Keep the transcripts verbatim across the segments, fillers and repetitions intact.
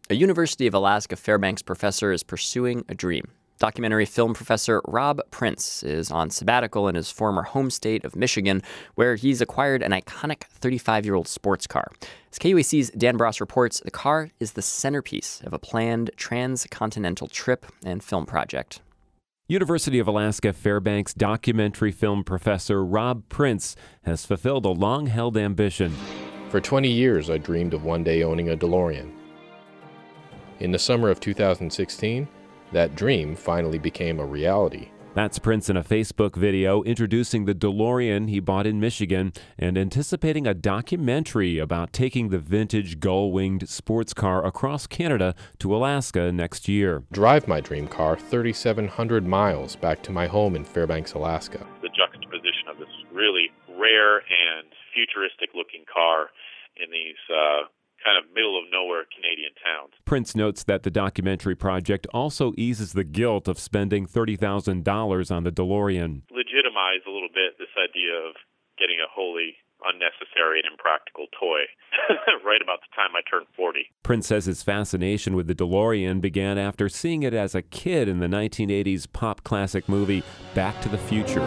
A University of Alaska Fairbanks professor is pursuing a dream. Documentary film professor Rob Prince is on sabbatical in his former home state of Michigan, where he's acquired an iconic thirty-five-year-old sports car. As K U A C's Dan Bross reports, the car is the centerpiece of a planned transcontinental trip and film project. University of Alaska Fairbanks documentary film professor Rob Prince has fulfilled a long-held ambition. For twenty years, I dreamed of one day owning a DeLorean. In the summer of two thousand sixteen, that dream finally became a reality. That's Prince in a Facebook video introducing the DeLorean he bought in Michigan and anticipating a documentary about taking the vintage gull-winged sports car across Canada to Alaska next year. Drive my dream car thirty-seven hundred miles back to my home in Fairbanks, Alaska. The juxtaposition of this really rare and futuristic-looking car in these uh, kind of middle-of-nowhere Canadian towns. Prince notes that the documentary project also eases the guilt of spending thirty thousand dollars on the DeLorean. Legitimize a little bit this idea of getting a wholly unnecessary and impractical toy right about the time I turned forty. Prince says his fascination with the DeLorean began after seeing it as a kid in the nineteen eighties pop classic movie Back to the Future.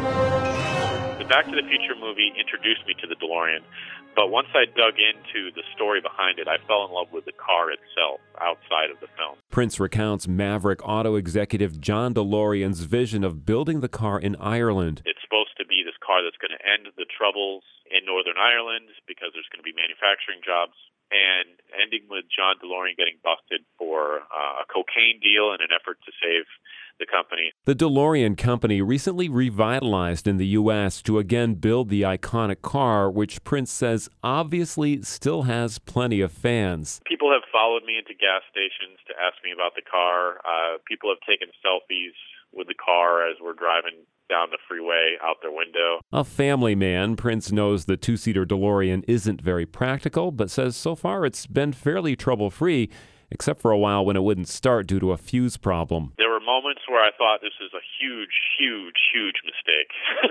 The Back to the Future movie introduced me to the DeLorean, but once I dug into the story behind it, I fell in love with the car itself outside of the film. Prince recounts Maverick auto executive John DeLorean's vision of building the car in Ireland. It's supposed to be this car that's going to end the troubles in Northern Ireland because there's going to be manufacturing jobs, and ending with John DeLorean getting busted for uh, a cocaine deal in an effort to save the company. The DeLorean company recently revitalized in the U S to again build the iconic car, which Prince says obviously still has plenty of fans. People have followed me into gas stations to ask me about the car. Uh, people have taken selfies with the car as we're driving down the freeway out their window. A family man, Prince knows the two-seater DeLorean isn't very practical, but says so far it's been fairly trouble-free, except for a while when it wouldn't start due to a fuse problem. There were moments where I thought this is a huge, huge, huge mistake.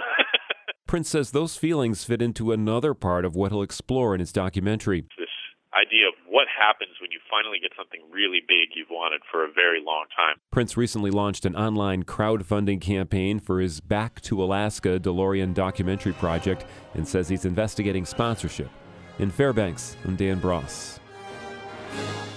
Prince says those feelings fit into another part of what he'll explore in his documentary. This idea of what happens when you finally get something really big you've wanted for a very long time. Prince recently launched an online crowdfunding campaign for his Back to Alaska DeLorean documentary project and says he's investigating sponsorship. In Fairbanks, I'm Dan Bross.